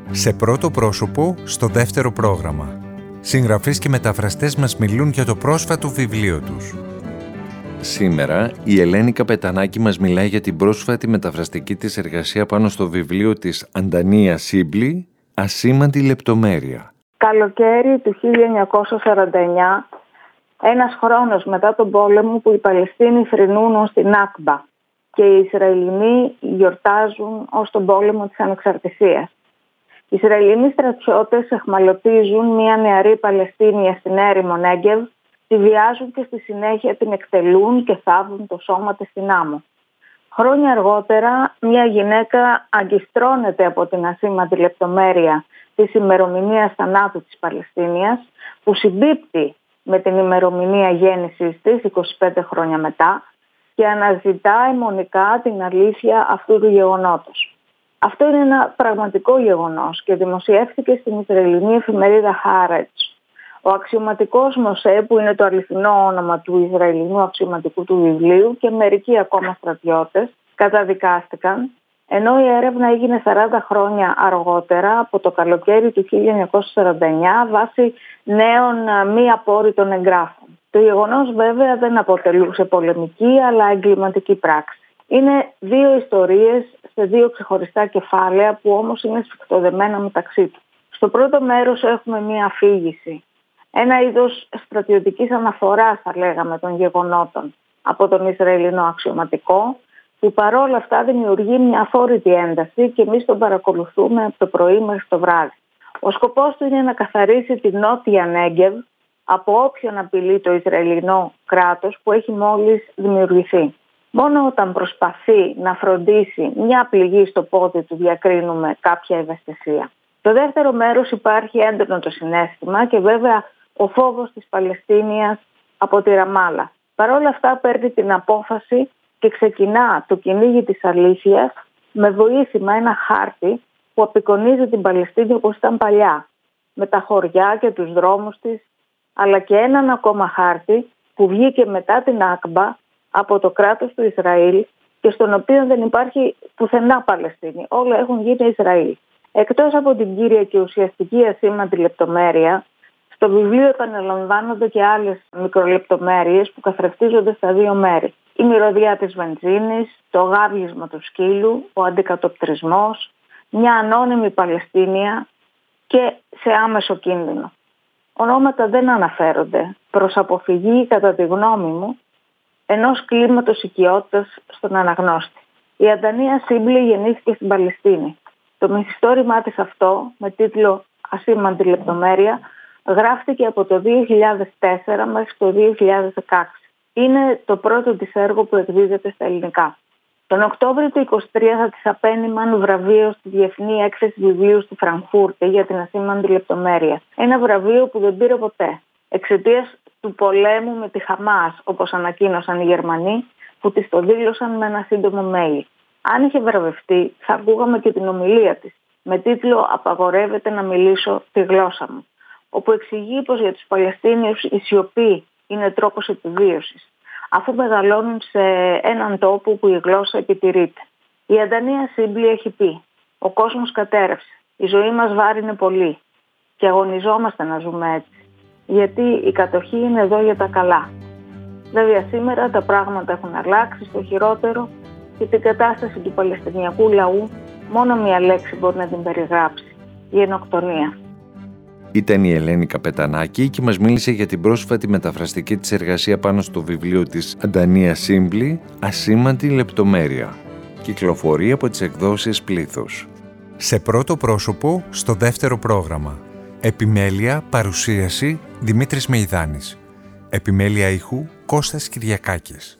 Σε πρώτο πρόσωπο, στο δεύτερο πρόγραμμα. Συγγραφείς και μεταφραστές μας μιλούν για το πρόσφατο βιβλίο τους. Σήμερα, η Ελένη Καπετανάκη μας μιλάει για την πρόσφατη μεταφραστική της εργασία πάνω στο βιβλίο της Αντανία Σύμπλη, «Ασήμαντη λεπτομέρεια». Καλοκαίρι του 1949, ένας χρόνος μετά τον πόλεμο που οι Παλαιστίνοι θρηνούν ως την Νάκμπα και οι Ισραηλινοί γιορτάζουν ως τον πόλεμο της ανεξαρτησίας. Οι Ισραηλινοί στρατιώτες εχμαλωτίζουν μια νεαρή Παλαιστίνια στην έρημο Νέγκεβ, τη βιάζουν και στη συνέχεια την εκτελούν και θάβουν το σώμα της στην άμμο. Χρόνια αργότερα, μια γυναίκα αγκιστρώνεται από την ασήμαντη λεπτομέρεια της ημερομηνίας θανάτου της Παλαιστίνιας, που συμπίπτει με την ημερομηνία γέννησης της 25 χρόνια μετά, και αναζητά αιμονικά την αλήθεια αυτού του γεγονότος. Αυτό είναι ένα πραγματικό γεγονός και δημοσιεύτηκε στην Ισραηλινή εφημερίδα Haaretz. Ο αξιωματικός Μωσέ, που είναι το αληθινό όνομα του Ισραηλινού αξιωματικού του βιβλίου, και μερικοί ακόμα στρατιώτες καταδικάστηκαν, ενώ η έρευνα έγινε 40 χρόνια αργότερα, από το καλοκαίρι του 1949, βάσει νέων μη απόρριτων εγγράφων. Το γεγονός βέβαια δεν αποτελούσε πολεμική αλλά εγκληματική πράξη. Είναι δύο ιστορίες σε δύο ξεχωριστά κεφάλαια που όμως είναι σφιχτοδεμένα μεταξύ τους. Στο πρώτο μέρος έχουμε μία αφήγηση, ένα είδος στρατιωτικής αναφοράς, θα λέγαμε, των γεγονότων από τον Ισραηλινό αξιωματικό, που παρόλα αυτά δημιουργεί μια αφόρητη ένταση και εμείς τον παρακολουθούμε από το πρωί μέχρι το βράδυ. Ο σκοπός του είναι να καθαρίσει την νότια Νέγκεβ από όποιον απειλεί το Ισραηλινό κράτος που έχει μόλις δημιουργηθεί. Μόνο όταν προσπαθεί να φροντίσει μια πληγή στο πόδι του διακρίνουμε κάποια ευαισθησία. Στο δεύτερο μέρος υπάρχει έντονο το συναίσθημα και βέβαια ο φόβος της Παλαιστίνιας από τη Ραμάλα. Παρ' όλα αυτά παίρνει την απόφαση και ξεκινά το κυνήγι της αλήθειας με βοήθημα ένα χάρτη που απεικονίζει την Παλαιστίνη όπως ήταν παλιά, με τα χωριά και τους δρόμους της, αλλά και έναν ακόμα χάρτη που βγήκε μετά την Νάκμπα από το κράτος του Ισραήλ και στον οποίο δεν υπάρχει πουθενά Παλαιστίνη. Όλα έχουν γίνει Ισραήλ. Εκτός από την κύρια και ουσιαστική ασήμαντη λεπτομέρεια, στο βιβλίο επαναλαμβάνονται και άλλες μικρολεπτομέρειες που καθρεφτίζονται στα δύο μέρη. Η μυρωδιά της βενζίνης, το γάβγισμα του σκύλου, ο αντικατοπτρισμός, μια ανώνυμη Παλαιστίνια και σε άμεσο κίνδυνο. Ονόματα δεν αναφέρονται προς αποφυγή, κατά τη γνώμη μου, ενός κλίματος οικειότητας στον αναγνώστη. Η Αντανία Σύμπλη γεννήθηκε στην Παλαιστίνη. Το μυθιστόρημά της αυτό, με τίτλο «Ασήμαντη λεπτομέρεια», γράφτηκε από το 2004 μέχρι το 2016. Είναι το πρώτο της έργο που εκδίδεται στα ελληνικά. Τον Οκτώβριο του 2023 θα της απένιμαν βραβείο στη Διεθνή Έκθεση Βιβλίου στη Φραγκφούρτη για την ασήμαντη λεπτομέρεια. Ένα βραβείο που δεν πήρε ποτέ, εξαιτίας του πολέμου με τη Χαμάς, όπως ανακοίνωσαν οι Γερμανοί, που της το δήλωσαν με ένα σύντομο mail. Αν είχε βραβευτεί, θα ακούγαμε και την ομιλία της, με τίτλο «Απαγορεύεται να μιλήσω τη γλώσσα μου», όπου εξηγεί πως για τους Παλαιστίνιους η σιωπή είναι τρόπος επιβίωσης, αφού μεγαλώνουν σε έναν τόπο που η γλώσσα επιτηρείται. Η Αντανία Σύμπλη έχει πει: «Ο κόσμος κατέρευσε, η ζωή μας βάρινε πολύ και αγωνιζόμαστε να ζούμε έτσι, γιατί η κατοχή είναι εδώ για τα καλά». Βέβαια σήμερα τα πράγματα έχουν αλλάξει στο χειρότερο και την κατάσταση του Παλαιστινιακού λαού μόνο μία λέξη μπορεί να την περιγράψει: γενοκτονία. Ήταν η Ελένη Καπετανάκη και μας μίλησε για την πρόσφατη μεταφραστική της εργασία πάνω στο βιβλίο της Αντανία Σύμπλη, «Ασήμαντη λεπτομέρεια». Κυκλοφορεί από τις εκδόσεις Πλήθος. Σε πρώτο πρόσωπο, στο δεύτερο πρόγραμμα. Επιμέλεια, παρουσίαση, Δημήτρης Μεϊδάνης. Επιμέλεια ήχου, Κώστας Κυριακάκης.